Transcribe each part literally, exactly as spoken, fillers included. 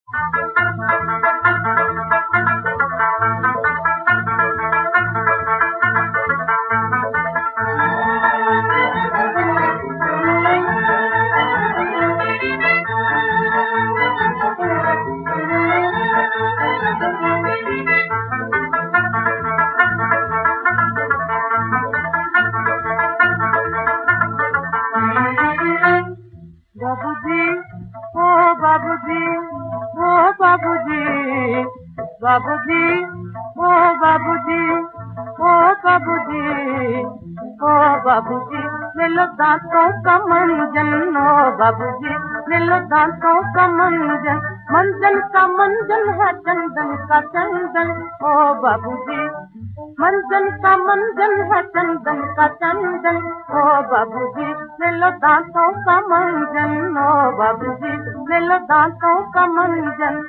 बाबूजी, ओ बाबूजी, ओ बाबूजी, बाबूजी, ओ बाबूजी, ओ बाबूजी, ओ बाबूजी, ले लो दांतों का मंजन, ओ बाबूजी, ले लो दांतों का मंजन, मंजन का मंजन है चंदन का चंदन, ओ बाबूजी, मंजन का मंजन है चंदन का चंदन, ओ बाबूजी, ले लो दांतों का मंजन, ओ बाबूजी, ले लो दांतों का मंजन।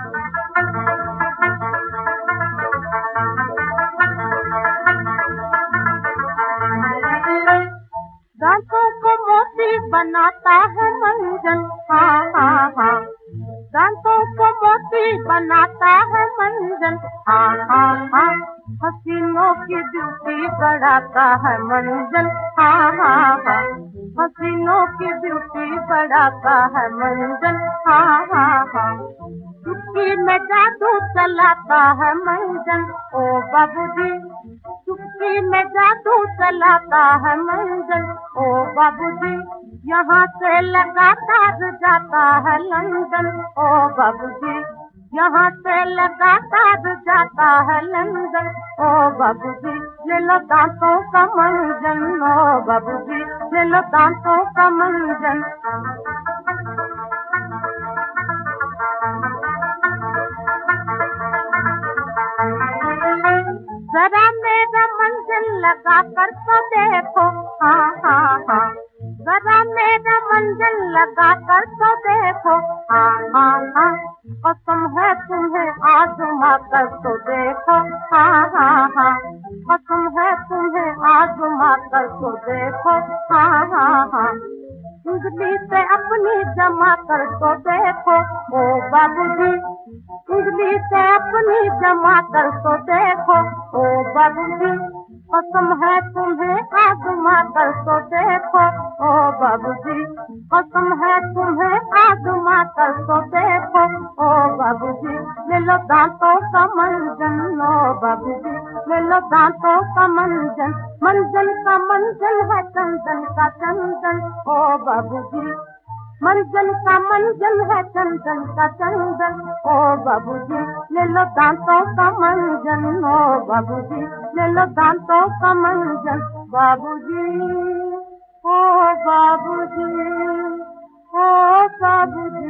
दांतों को मोती बनाता है मंजन, हाँ हाँ हाँ, दांतों को मोती बनाता है मंजन, हाँ हाँ हाँ, हसीनों की ब्यूटी बढ़ाता है मंजन, हाँ हाँ हाँ, हसीनों की ब्यूटी बढ़ाता है मंजन, हाँ हाँ हाँ, चुटकी में जादू चलाता है मंजन, ओ बाबूजी, चुटकी में जादू चलाता है मंजन, ओ बाबूजी, यहाँ से लगातार जाता है लंदन, ओ बाबूजी, यहाँ से लगातार जाता है लंदन, ओ बाबूजी, ले लो दांतों का मंजन, ओ बाबूजी, ले लो दांतों का मंजन। जरा मेरा मंजन लगा कर तो देखो, हाँ हाँ हाँ, जरा मेरा मंजन लगा कर तो देखो, हाँ हाँ हाँ, कसम है तुम्हें आजमा कर तो देखो, हाँ हाँ हाँ, कसम है तुम्हें आजमा कर तो देखो, हाँ हाँ हाँ, उंगली से अपनी जमा कर तो देखो, ओ बाबूजी, उंगली से अपनी जमा कर तो देखो, ओ बाबूजी, कसम है तुम्हें आजमा कर तो देखो, ओ बाबूजी, कसम है तुम्हें आजमा कर तो देखो, ओ बाबूजी, ले लो दांतों का मंजन, ओ बाबूजी, ले लो दांतों का मंजन, मंजन का मंजन है चंदन का चंदन, ओ बाबूजी, मंजन का मंजन है चंदन का चंदन, ओ बाबूजी, ले लो दांतों का मंजन, ओ बाबूजी, ले लो दांतों का मंजन। बाबूजी, ओ बाबूजी, ओ बाबूजी।